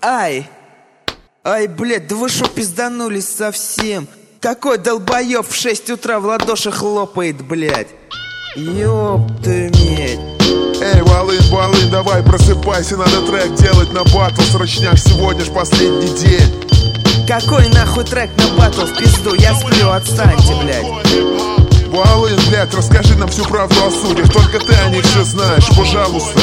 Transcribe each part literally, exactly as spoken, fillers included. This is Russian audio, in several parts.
Ай! Ай, блядь, да вы шо пизданулись совсем? Какой долбоёб в шесть утра в ладоши хлопает, блядь? Ёб ты медь. Эй, Волынь, Волынь, давай просыпайся, надо трек делать на батл. Срочняк, сегодня ж последний день. Какой нахуй трек на батл в пизду? Я сплю, отстаньте, блядь. Волынь, блядь, расскажи нам всю правду о судьях. Только ты о них все знаешь, пожалуйста.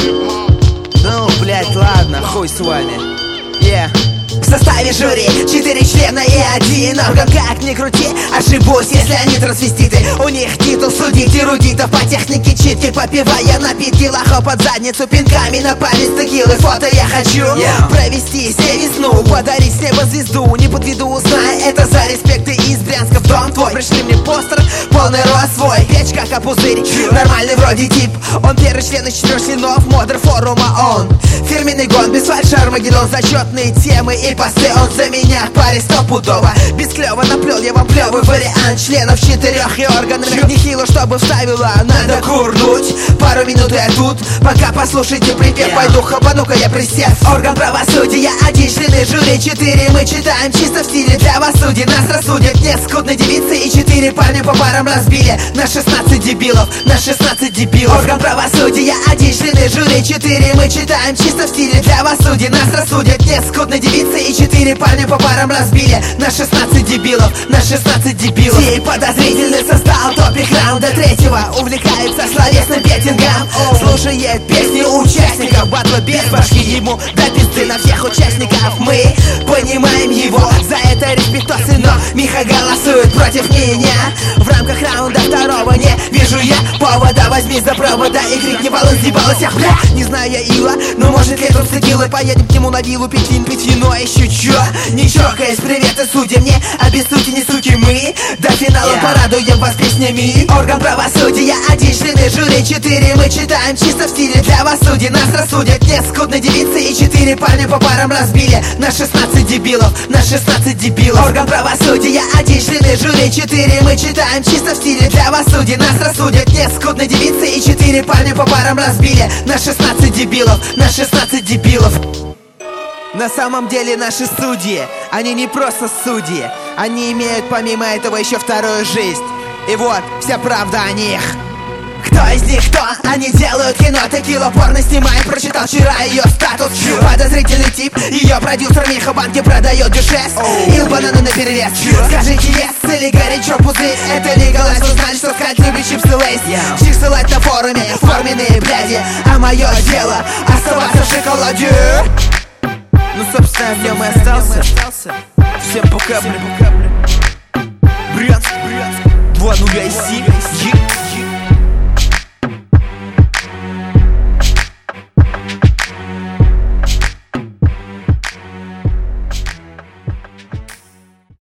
Ну, блядь, ладно, хуй с вами. Yeah. В составе жюри четыре члена и один орган. Как ни крути, ошибусь, если они трансвеститы. У них титул судить эрудитов по технике читки, попивая напитки лохо под задницу пинками на палец текилы. Фото я хочу yeah. провести себе весну, подарить с неба звезду. Не подведу, узнай, это за респекты из Брянска в дом твой. Пришли мне постер, полный рост свой, печь как а пузырь, нормальный вроде тип. Он первый член из четырех членов модер форума. Он фирменный гон, без фальши Армагеддон, зачетные темы и посты. Он за меня в паре стопудово. Без клёва наплел я вам клёвый вариант членов четырех и органов. Нехило, чтобы вставила, надо курнуть. Пару минут я тут, пока послушайте припев yeah. Пойду хапану-ка я присев. Орган правосудия, один члены жюри, четыре мы читаем чисто в стиле для вас судей. Нас рассудят не скудные девицы и четыре парня по парам разбили. На шестнадцать дебилов, на шестнадцать дебилов. Орган правосудия, один члены жюри, четыре мы читаем чисто в стиле для вас судей. Нас рассудят не скудные девицы и четыре парня по парам разбили. На шестнадцать дебилов, на шестнадцать дебилов. Сей подозрительный состав топик раунда третьего увлекается словесным беттингом. Слушает песни участников батла без башки. Ему до пизды на всех участников. Мы понимаем его, за это респектосы, но Миха голосует против меня. В рамках раунда второго не вижу я повода. Возьми за провода и крикни Волынь, съебалась я, бля. Не знаю я Ила, но может летом с текилой поедем к нему на виллу, пить вин, пить вино, а еще чё? Не чокаясь, привет и судья мне, обессудьте, не суки мы. До финала yeah. порадуем вас песнями. Орган правосудия, один члены жюри, четыре мы читаем чисто в стиле для вас судей. Нас рассудят не скудные девицы и четыре парня по парам разбили. На шестнадцать дебилов, на шестнадцать дебилов. Орган правосудия, один члены жюри, четыре мы читаем чисто в стиле для вас судей. Нас рассудят не скудные девицы и четыре парня по парам разбили. На шестнадцать дебилов, на шестнадцать дебилов. На самом деле наши судьи, они не просто судьи, они имеют помимо этого еще вторую жизнь. И вот вся правда о них. Кто из них кто? Они делают кино, текила порно снимает. Прочитал вчера ее статус. Подозрительный тип, ее продюсер Миха банки продает дешес. Ил бананы наперевес. Скажите yes или горячо пузырь. Это легалайз, узнали, что сказать любит чипсы лейс. Всех ссылать на форуме, форменные бляди. А мое дело оставаться в шоколаде. Ну, собственно, в нем и остался. Всем пока, блин. Брянск, два нуля и семь.